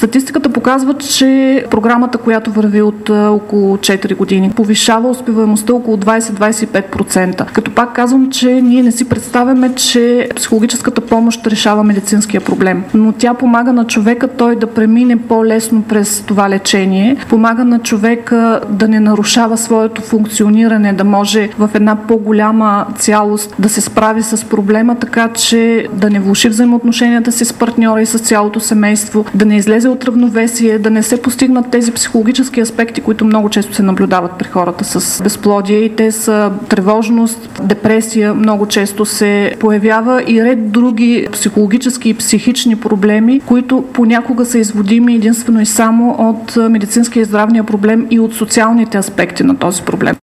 Статистиката показва, че програмата, която върви от около 4 години, повишава успеваемостта около 20-25%. Като пак казвам, че ние не си представяме, че психологическата помощ решава медицинския проблем, но тя помага на човека той да премине по-лесно през това лечение, помага на човека да не нарушава своето функциониране, да може в една по-голяма цялост да се справи с проблема, така че да не влоши взаимоотношенията си с партньора и с цялото семейство, да не излезе от равновесие, да не се постигнат тези психологически аспекти, които много често се наблюдават при хората с безплодие, и те са тревожност, депресия много често се появява и ред други психологически и психични проблеми, които понякога са изводими единствено и само от медицинския и здравния проблем и от социалните аспекти на този проблем.